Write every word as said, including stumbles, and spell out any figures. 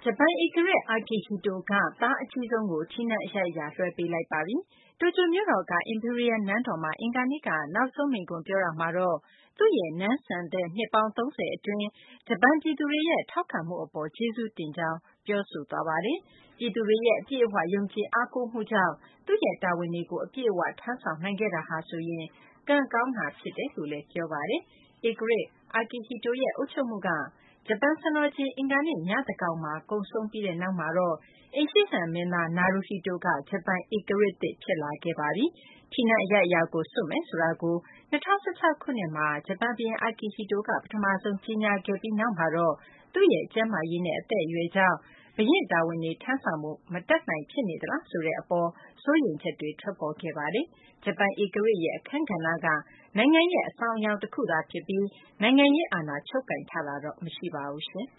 ဂျပန်ဧကရာဇ် Akihito က သားအကြီးဆုံးကို ထီးနန်းအရိုက်အရာ လွှဲပေးလိုက်ပါပြီ။ တိုကျိုမြို့တော်က Imperial နန်းတော်မှာ အင်္ဂါနေ့က နောက်ဆုံးမိန့်ခွန်းပြောရာမှာတော့ သူ့ရဲ့ နန်းစံသက် နှစ်ပေါင်း သုံးဆယ် အတွင်း ဂျပန်ပြည်သူတွေရဲ့ ထောက်ခံမှုအပေါ် ကျေးဇူးတင်ကြောင်း ပြောဆိုသွားပါတယ်။ ပြည်သူတွေရဲ့ အပြည့်အဝ ယုံကြည်အားကိုးမှုကြောင့် သူ့ရဲ့ တာဝန်တွေကို အပြည့်အဝ ထမ်းဆောင်နိုင်ခဲ့တာဟာဆိုရင် ကံကောင်းတာ ဖြစ်တယ်လို့လည်း ပြောပါတယ်။ ဧကရာဇ် Akihito ရဲ့ အုပ်ချုပ်မှုက ဂျပန်စံတော်ချိန် အင်္ဂါနေ့ ညသန်းခေါင်မှာ ကုန်ဆုံးပြီးနောက်မှာတော့ အိမ်ရှေ့စံမင်းသား Naruhito က ဂျပန်ဧကရာဇ်သစ် ဖြစ်လာခဲ့ပါပြီ။ ထီးနန်းအရိုက်အရာကို စွန့်မယ်ဆိုတာကို ၂၀၁၆ ခုနှစ်မှာ ဂျပန်ဘုရင် Akihito က ပထမဆုံး ကြေညာခဲ့ပြီးနောက်မှာတော့ သူ့ရဲ့ ကျန်းမာရေးနဲ့ အသက်အရွယ်ကြောင့် ဘုရင့်တာဝန်တွေ ထမ်းဆောင်ဖို့ မတတ်နိုင် ဖြစ်နေသလားဆိုတဲ့ အပေါ် စိုးရိမ်ချက်တွေ ထွက်ပေါ်ခဲ့ပါတယ်။ ဂျပန်ဧကရာဇ်ရဲ့ အခန်းကဏ္ဍက နိုင်ငံရဲ့ အဆောင်အယောင် တခုသာ ဖြစ်ပြီး နိုင်ငံရေးအာဏာ ချုပ်ကိုင်ထားတာတော့ မရှိပါဘူး။